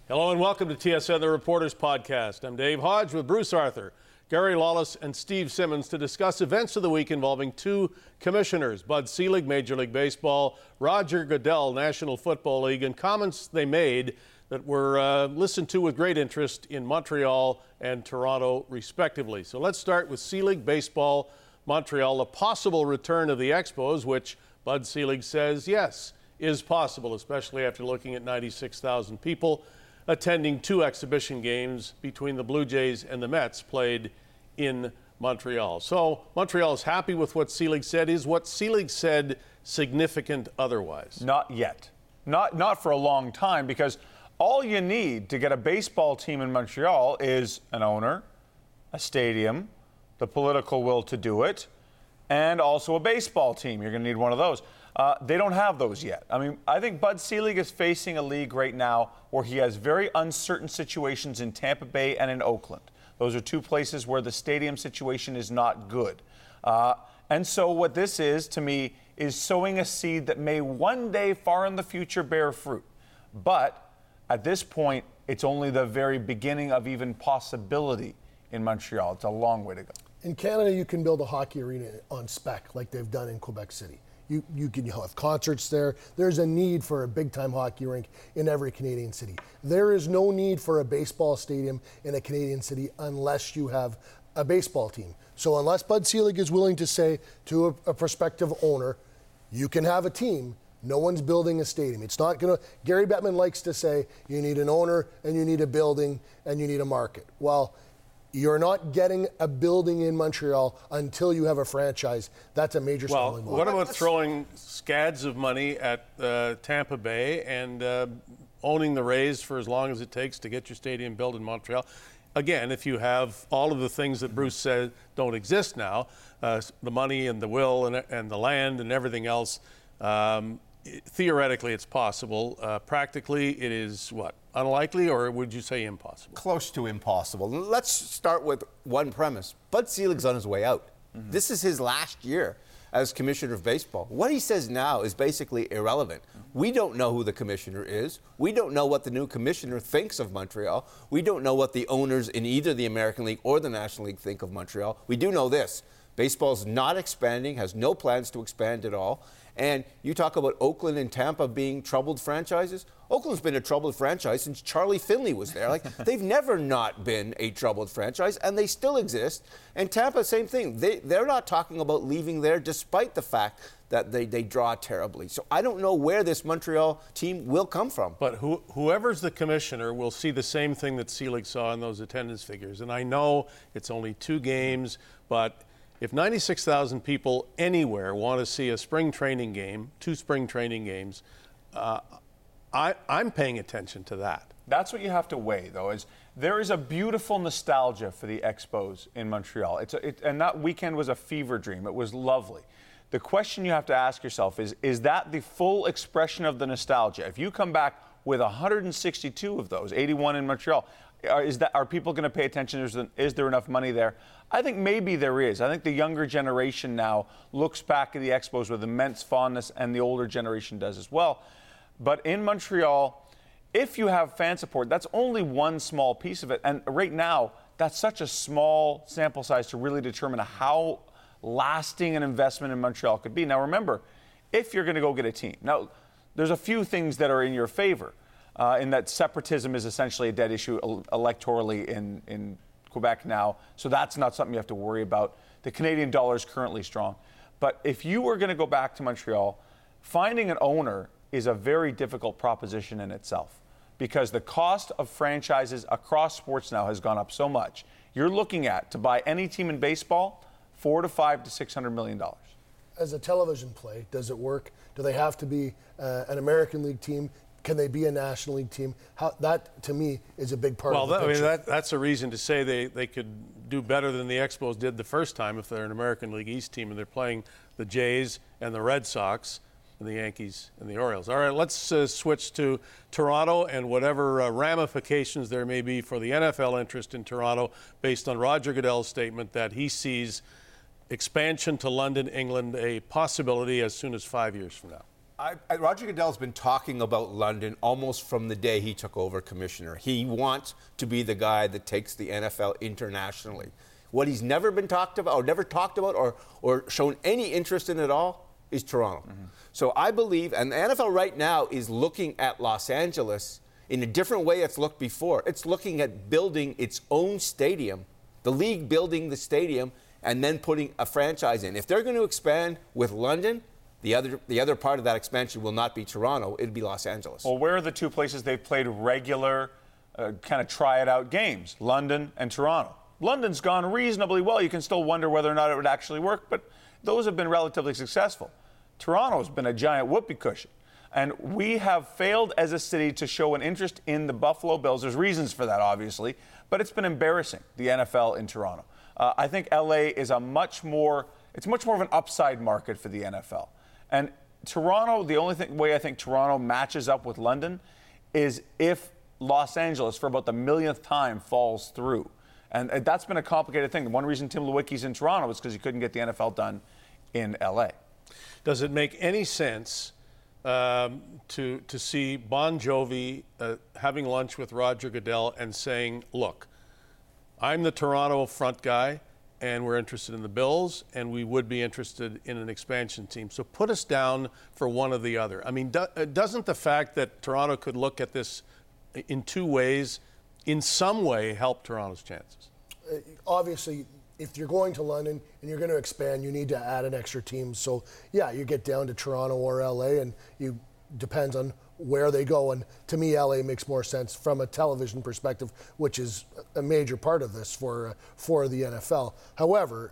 Hello and welcome to TSN, the Reporters Podcast. I'm Dave Hodge with Bruce Arthur, Gary Lawless, and Steve Simmons to discuss events of the week involving two commissioners, Bud Selig, Major League Baseball, Roger Goodell, National Football League, and comments they made that were listened to with great interest in Montreal and Toronto, respectively. So let's start with Selig, Baseball, Montreal, the possible return of the Expos, which Bud Selig says, yes, is possible, especially after looking at 96,000 people attending two exhibition games between the Blue Jays and the Mets played in Montreal. So Montreal is happy with what Selig said. Is what Selig said significant otherwise? Not yet. Not for a long time, because all you need to get a baseball team in Montreal is an owner, a stadium, the political will to do it, and also a baseball team. You're going to need one of those. They don't have those yet. I mean, I think Bud Selig is facing a league right now where he has very uncertain situations in Tampa Bay and in Oakland. Those are two places where the stadium situation is not good. And so what this is, to me, is sowing a seed that may one day far in the future bear fruit. But at this point, it's only the very beginning of even possibility in Montreal. It's a long way to go. In Canada, you can build a hockey arena on spec like they've done in Quebec City. You can have concerts there. There's a need for a big-time hockey rink in every Canadian city. There is no need for a baseball stadium in a Canadian city unless you have a baseball team. So unless Bud Selig is willing to say to a prospective owner, you can have a team, no one's building a stadium. It's not going to... Gary Bettman likes to say you need an owner and you need a building and you need a market. Well, you're not getting a building in Montreal until you have a franchise. That's a major stumbling block. What about throwing scads of money at Tampa Bay and owning the Rays for as long as it takes to get your stadium built in Montreal? Again, if you have all of the things that Bruce said don't exist now, the money and the will and the land and everything else, theoretically it's possible. Practically it is what? Unlikely, or would you say impossible? Close to impossible. Let's start with one premise. Bud Selig's on his way out. Mm-hmm. This is his last year as commissioner of baseball. What he says now is basically irrelevant. We don't know who the commissioner is. We don't know what the new commissioner thinks of Montreal. We don't know what the owners in either the American League or the National League think of Montreal. We do know this. Baseball's not expanding, has no plans to expand at all. And you talk about Oakland and Tampa being troubled franchises. Oakland's been a troubled franchise since Charlie Finley was there. Like, they've never not been a troubled franchise, and they still exist. And Tampa, same thing. They're not talking about leaving there despite the fact that they draw terribly. So I don't know where this Montreal team will come from. But whoever's the commissioner will see the same thing that Selig saw in those attendance figures. And I know it's only two games, but if 96,000 people anywhere want to see a spring training game, two spring training games, I'm paying attention to that. That's what you have to weigh, though, is there is a beautiful nostalgia for the Expos in Montreal. And that weekend was a fever dream. It was lovely. The question you have to ask yourself is that the full expression of the nostalgia? If you come back with 162 of those, 81 in Montreal, are people going to pay attention? Is there enough money there? I think maybe there is. I think the younger generation now looks back at the Expos with immense fondness, and the older generation does as well. But in Montreal, if you have fan support, that's only one small piece of it. And right now, that's such a small sample size to really determine how lasting an investment in Montreal could be. Now, remember, if you're going to go get a team. Now, there's a few things that are in your favor. In that separatism is essentially a dead issue electorally in Quebec now, so that's not something you have to worry about. The Canadian dollar is currently strong. But if you were going to go back to Montreal, finding an owner is a very difficult proposition in itself, because the cost of franchises across sports now has gone up so much. You're looking at, to buy any team in baseball, $400 to $500 to $600 million. As a television play, does it work? Do they have to be an American League team? Can they be a National League team? That, to me, is a big part of the picture. That's a reason to say they could do better than the Expos did the first time if they're an American League East team and they're playing the Jays and the Red Sox and the Yankees and the Orioles. All right, let's switch to Toronto and whatever ramifications there may be for the NFL interest in Toronto based on Roger Goodell's statement that he sees expansion to London, England, a possibility as soon as 5 years from now. Roger Goodell's been talking about London almost from the day he took over commissioner. He wants to be the guy that takes the NFL internationally. What he's never been talked about, or shown any interest in at all, is Toronto. Mm-hmm. So I believe, and the NFL right now is looking at Los Angeles in a different way it's looked before. It's looking at building its own stadium, the league building the stadium, and then putting a franchise in. If they're going to expand with London, the other part of that expansion will not be Toronto, it'll be Los Angeles. Well, where are the two places they've played regular kind of try-it-out games? London and Toronto. London's gone reasonably well. You can still wonder whether or not it would actually work, but those have been relatively successful. Toronto's been a giant whoopee cushion. And we have failed as a city to show an interest in the Buffalo Bills. There's reasons for that, obviously, but it's been embarrassing, the NFL in Toronto. I think LA is much more of an upside market for the NFL. And Toronto, the only way I think Toronto matches up with London is if Los Angeles, for about the millionth time, falls through. And that's been a complicated thing. One reason Tim Lewicki's in Toronto is because he couldn't get the NFL done in LA. Does it make any sense to see Bon Jovi having lunch with Roger Goodell and saying, look, I'm the Toronto front guy, and we're interested in the Bills, and we would be interested in an expansion team. So put us down for one or the other. I mean, doesn't the fact that Toronto could look at this in two ways in some way help Toronto's chances? Obviously, if you're going to London and you're going to expand, you need to add an extra team. So, yeah, you get down to Toronto or LA, and you depends on where they go. And to me, LA makes more sense from a television perspective, which is a major part of this for the NFL. However,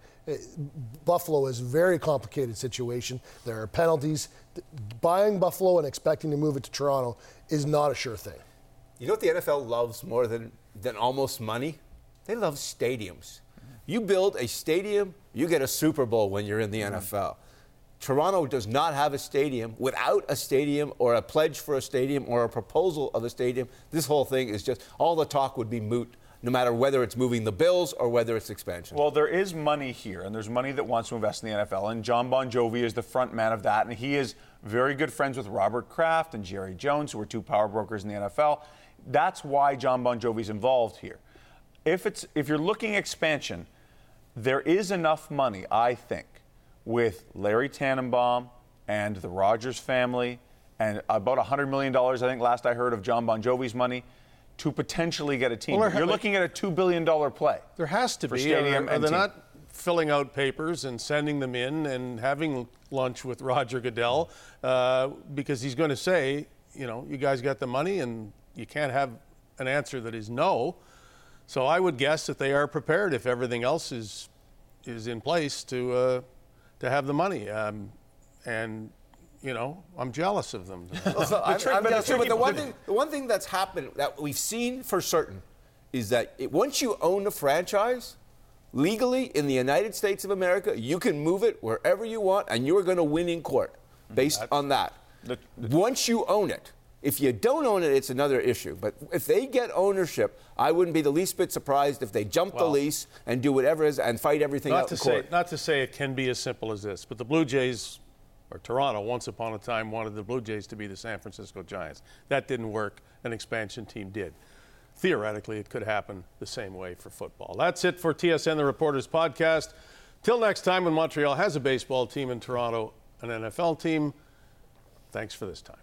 Buffalo is a very complicated situation. There are penalties. Buying Buffalo and expecting to move it to Toronto is not a sure thing. You know what the NFL loves more than almost money? They love stadiums. You build a stadium, you get a Super Bowl when you're in the NFL. Toronto does not have a stadium. Without a stadium or a pledge for a stadium or a proposal of a stadium, this whole thing is just, all the talk would be moot, no matter whether it's moving the Bills or whether it's expansion. Well, there is money here, and there's money that wants to invest in the NFL, and John Bon Jovi is the front man of that, and he is very good friends with Robert Kraft and Jerry Jones, who are two power brokers in the NFL. That's why John Bon Jovi's involved here. If you're looking expansion, there is enough money, I think, with Larry Tannenbaum and the Rogers family, and about $100 million, I think, last I heard, of John Bon Jovi's money, to potentially get a team. Well, you're looking at a $2 billion play. There has to be. Stadium They're and team. not filling out papers and sending them in and having lunch with Roger Goodell because he's going to say, you know, you guys got the money, and you can't have an answer that is no. So I would guess that they are prepared, if everything else is in place, to have the money. And you know, I'm jealous of them. I'm jealous too, but the one thing that's happened that we've seen for certain is that once you own a franchise, legally in the United States of America, you can move it wherever you want, and you're going to win in court based on that. Once you own it. If you don't own it, it's another issue. But if they get ownership, I wouldn't be the least bit surprised if they jump the lease and do whatever it is and fight everything out in court. Not to say it can be as simple as this, but the Blue Jays, or Toronto, once upon a time wanted the Blue Jays to be the San Francisco Giants. That didn't work. An expansion team did. Theoretically, it could happen the same way for football. That's it for TSN The Reporters podcast. Till next time, when Montreal has a baseball team and Toronto an NFL team, thanks for this time.